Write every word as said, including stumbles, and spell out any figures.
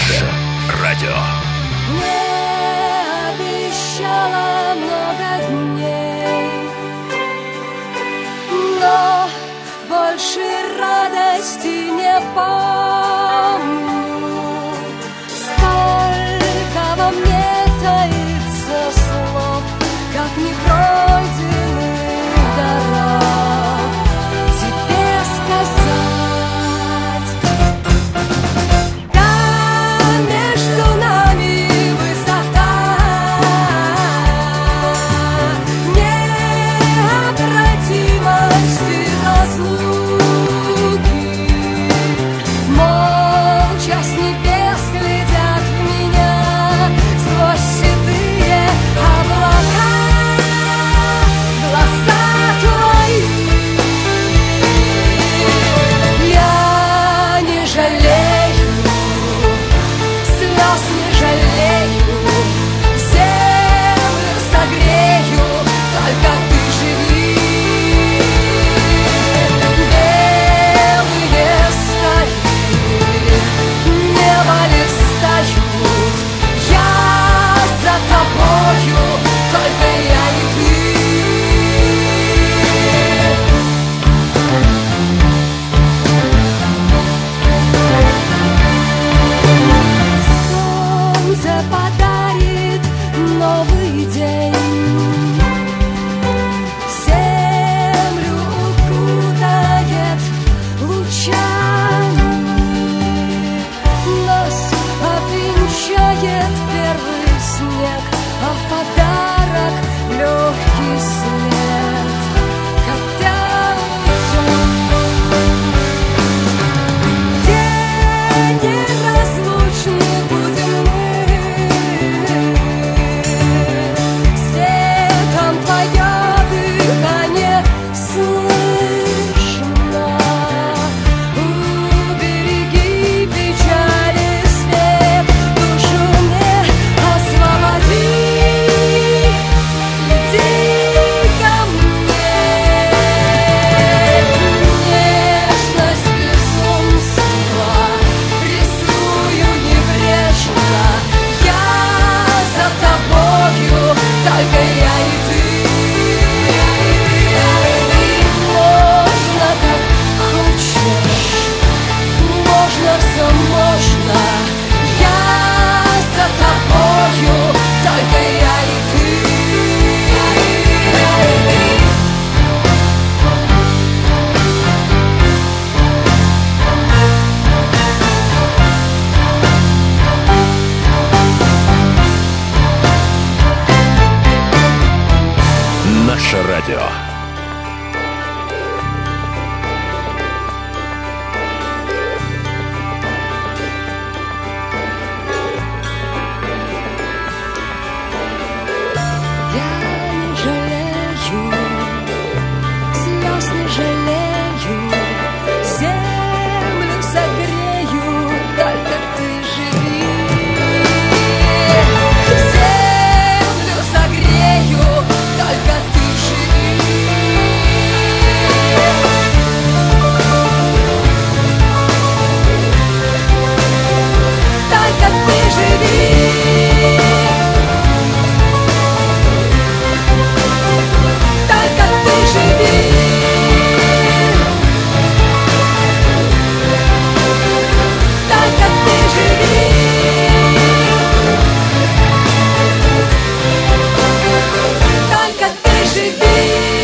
Наше радио. Не обещала много дней, но больше радости не помню. Сколько во мне таится слов, как непройденных дорог тебе сказать. Да, между нами высота необратимости разлуки. Молча с небес глядят в меня сквозь седые облака глаза твои. Я не жалею, слез не жалею, землю согрею, только ты живи. Белые стаи небо листают, я за тобою, только я и ты. Солнце подарит новый день, землю укутает лучами, нас обвенчает первый снег, а в подарок легкий след, когда уйдем, где неразлучны будем мы. Светом твое дыхание слышно. Убереги печали свет, душу мне освободи. Иди ко мне, нежность безумства рисую небрежно. Я за тобою, только я и ты. Можно как хочешь, можно все можно. Я за тобою, только я и ты. Наше радио. Я не жалею, слез не жалею, землю согрею, только ты живи. Землю согрею, только ты живи. Только ты живи. Только ты живи. Только ты живи. Только ты живи.